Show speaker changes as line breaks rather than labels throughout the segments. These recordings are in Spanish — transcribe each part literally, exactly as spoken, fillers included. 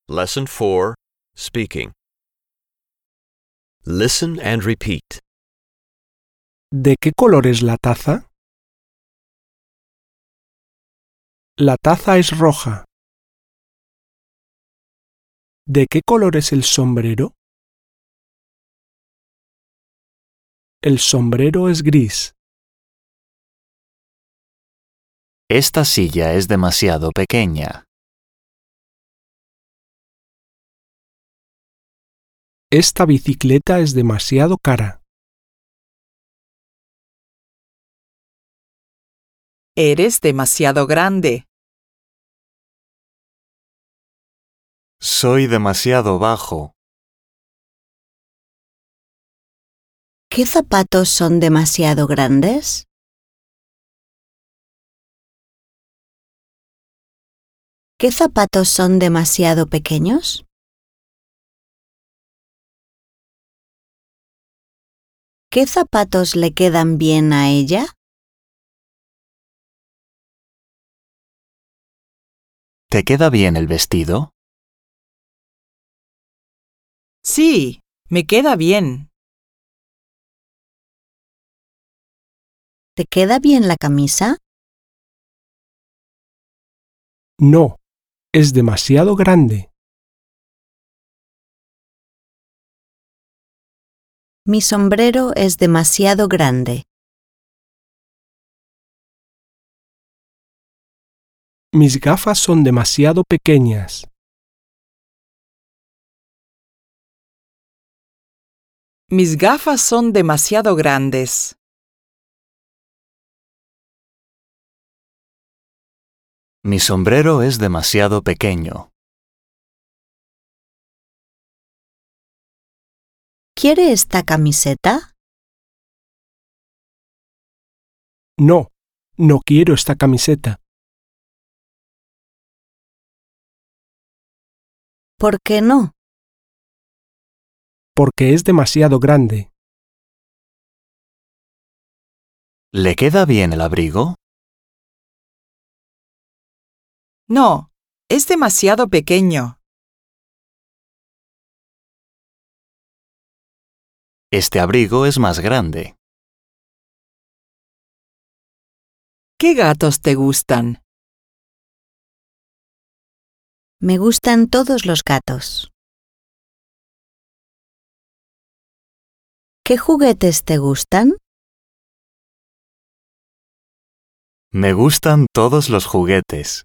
Lesson four, Speaking. Listen and repeat.
¿De qué color es la taza? La taza es roja. ¿De qué color es el sombrero? El sombrero es gris.
Esta silla es demasiado pequeña.
Esta bicicleta es demasiado cara.
Eres demasiado grande.
Soy demasiado bajo.
¿Qué zapatos son demasiado grandes? ¿Qué zapatos son demasiado pequeños? ¿Qué zapatos le quedan bien a ella?
¿Te queda bien el vestido?
Sí, me queda bien.
¿Te queda bien la camisa?
No, es demasiado grande.
Mi sombrero es demasiado grande.
Mis gafas son demasiado pequeñas.
Mis gafas son demasiado grandes.
Mi sombrero es demasiado pequeño.
¿Quiere esta camiseta?
No, no quiero esta camiseta.
¿Por qué no?
Porque es demasiado grande.
¿Le queda bien el abrigo?
No, es demasiado pequeño.
Este abrigo es más grande.
¿Qué gatos te gustan?
Me gustan todos los gatos. ¿Qué juguetes te gustan?
Me gustan todos los juguetes.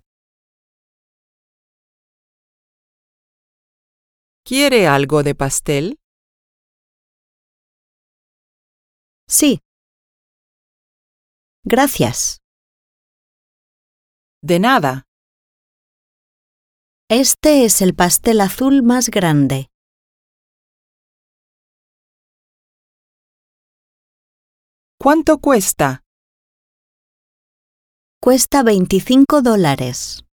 ¿Quiere algo de pastel?
Sí. Gracias.
De nada.
Este es el pastel azul más grande.
¿Cuánto cuesta?
Cuesta veinticinco dólares.